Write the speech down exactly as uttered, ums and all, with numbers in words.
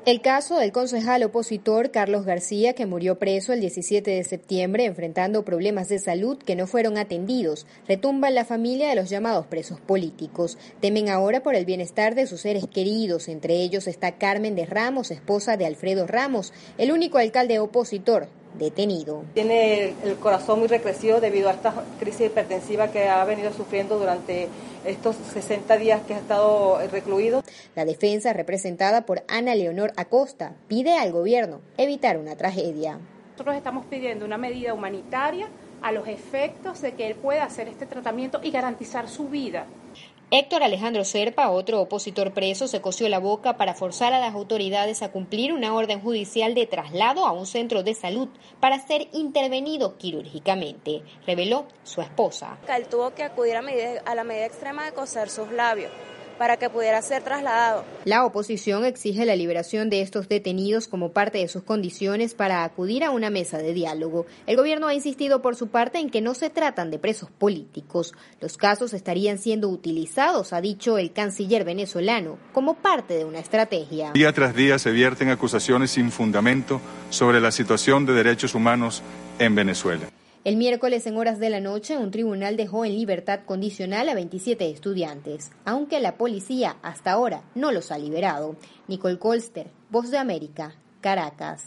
El caso del concejal opositor Carlos García, que murió preso el diecisiete de septiembre enfrentando problemas de salud que no fueron atendidos, retumba en la familia de los llamados presos políticos. Temen ahora por el bienestar de sus seres queridos, entre ellos está Carmen de Ramos, esposa de Alfredo Ramos, el único alcalde opositor detenido. Tiene el corazón muy recrecido debido a esta crisis hipertensiva que ha venido sufriendo durante estos sesenta días que ha estado recluido. La defensa, representada por Ana Leonor Acosta, pide al gobierno evitar una tragedia. Nosotros estamos pidiendo una medida humanitaria a los efectos de que él pueda hacer este tratamiento y garantizar su vida. Héctor Alejandro Serpa, otro opositor preso, se cosió la boca para forzar a las autoridades a cumplir una orden judicial de traslado a un centro de salud para ser intervenido quirúrgicamente, reveló su esposa. Él tuvo que acudir a, medida, a la medida extrema de coser sus labios para que pudiera ser trasladado. La oposición exige la liberación de estos detenidos como parte de sus condiciones para acudir a una mesa de diálogo. El gobierno ha insistido por su parte en que no se tratan de presos políticos. Los casos estarían siendo utilizados, ha dicho el canciller venezolano, como parte de una estrategia. Día tras día se vierten acusaciones sin fundamento sobre la situación de derechos humanos en Venezuela. El miércoles en horas de la noche, un tribunal dejó en libertad condicional a veintisiete estudiantes, aunque la policía hasta ahora no los ha liberado. Nicole Colster, Voz de América, Caracas.